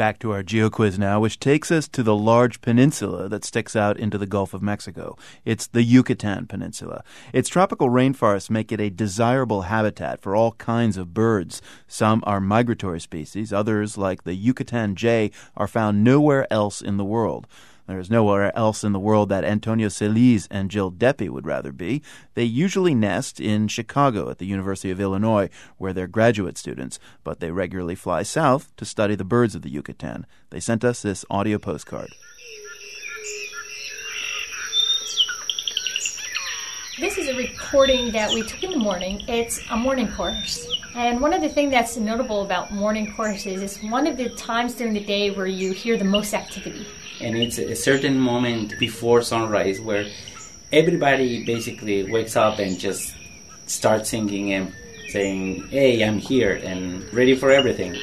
Back to our GeoQuiz now, which takes us to the large peninsula that sticks out into the Gulf of Mexico. It's the Yucatan Peninsula. Its tropical rainforests make it a desirable habitat for all kinds of birds. Some are migratory species. Others, like the Yucatan jay, are found nowhere else in the world. There is nowhere else in the world that Antonio Celiz and Jill Deppe would rather be. They usually nest in Chicago at the University of Illinois, where they're graduate students, but they regularly fly south to study the birds of the Yucatan. They sent us this audio postcard. This is a recording that we took in the morning. It's a morning chorus. And one of the things that's notable about morning choruses is one of the times during the day where you hear the most activity. And it's a certain moment before sunrise where everybody basically wakes up and just starts singing and saying, "Hey, I'm here," and ready for everything.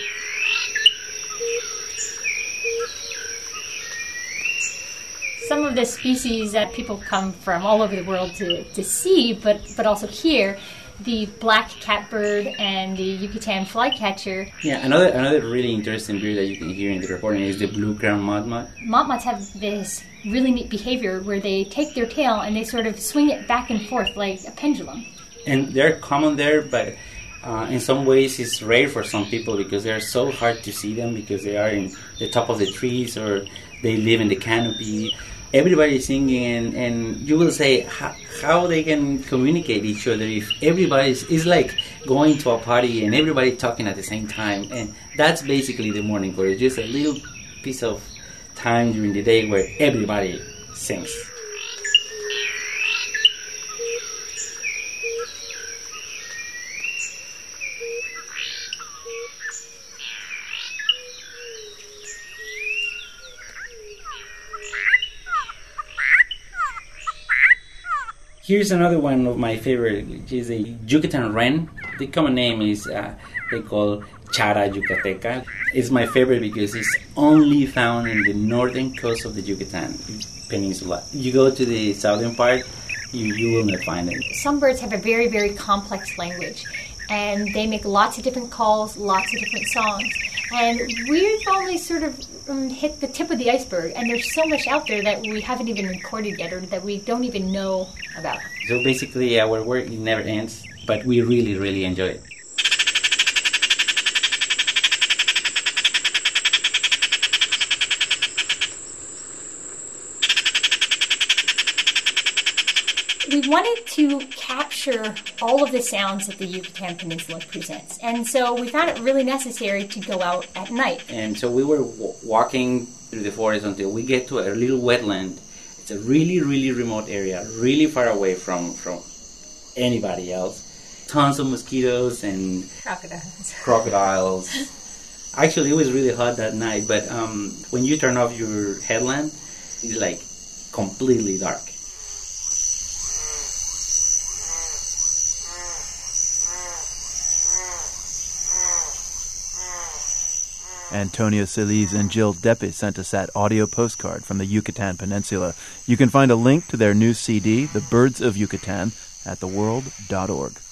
Some of the species that people come from all over the world to see, but also hear, the black catbird and the Yucatan flycatcher. Yeah, another really interesting bird that you can hear in the recording is the blue-crowned motmot. Motmots have this really neat behavior where they take their tail and they sort of swing it back and forth like a pendulum. And they're common there, but in some ways it's rare for some people because they're so hard to see them because they are in the top of the trees or they live in the canopy. Everybody's singing, and you will say how they can communicate each other if everybody's... It's like going to a party and everybody talking at the same time, and that's basically the morning chorus. Just a little piece of time during the day where everybody sings. Here's another one of my favorite, which is a Yucatan wren. The common name is, they call Chara yucateca. It's my favorite because it's only found in the northern coast of the Yucatan Peninsula. You go to the southern part, you will not find it. Some birds have a very, very complex language, and they make lots of different calls, lots of different songs. And we've only sort of hit the tip of the iceberg, and there's so much out there that we haven't even recorded yet or that we don't even know about. So basically our work never ends, but we really, really enjoy it. We wanted to capture all of the sounds that the Yucatan Peninsula presents. And so we found it really necessary to go out at night. And so we were walking through the forest until we get to a little wetland. It's a really, really remote area, really far away from anybody else. Tons of mosquitoes and crocodiles. Actually, it was really hot that night, but when you turn off your headlamp, it's like completely dark. Antonio Celiz and Jill Deppe sent us that audio postcard from the Yucatan Peninsula. You can find a link to their new CD, The Birds of Yucatan, at theworld.org.